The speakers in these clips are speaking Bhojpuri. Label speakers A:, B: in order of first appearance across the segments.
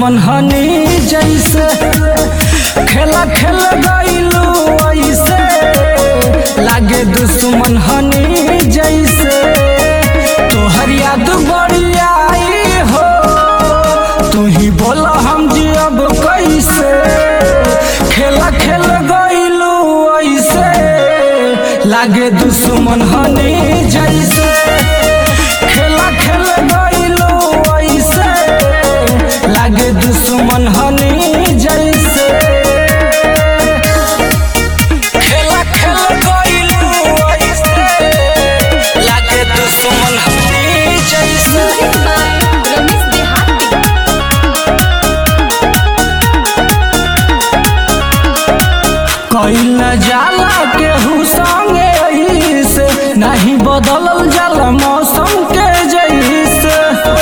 A: दुश्मन हनी जैसे खेला खेल गइलू ऐसे लागे दुश्मन हनी जैसे तोहर याद बड़ी आई हो तू ही बोला हम जियब कैसे खेला खेल गइलू ऐसे लागे दुश्मन हनी जैसे खेला खेल गइलू ऐसे लागे दुश्मन हनी जैसे खेला खेल गइलू ऐसे लागे दुश्मन हनी जैसे कइल जाला केहू संगे ऐसे नहीं बदलल जाला मौसम के जैसे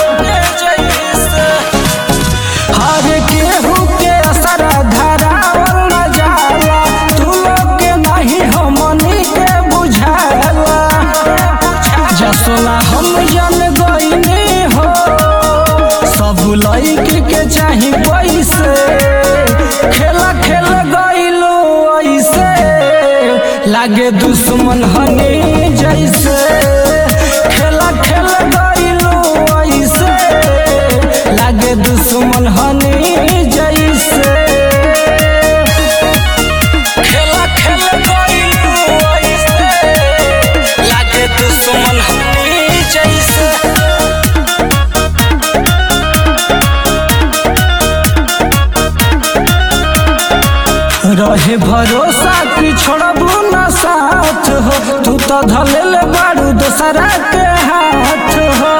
A: हर केहू के असर धरावल न जाला तू लोग के नहीं हमनी के बुझाला जसोला हम जन गइनी हो सब लइकी के चाही पैसे खेला खेल गइलू ऐसे लागे दुश्मन हनी जैसे खेला खेल गइलू ऐसे लागे दुश्मन हनी जैसे खेला खेल गइलू ऐसे लागे दुश्मन हनी जैसे रहे भरोसा कि छोड़बू न साथ हो तू तो धलेल बारू दोसरा के हाथ हो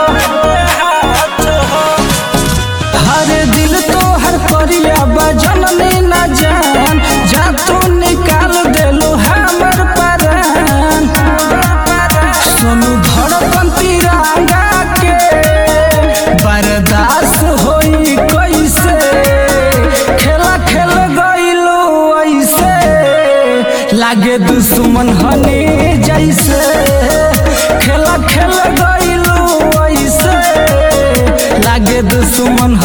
A: हर दिल तो हर परिया बजननी न जान जा तू निकाल देलू हमर परान सोनू धड़कन तिरंगा के बर्दाश्त होई कैसे खेला खेल गइलू ऐसे लागे दुश्मन हनी जैसे खेला खेल गइलू ऐसे लागे दुश्मन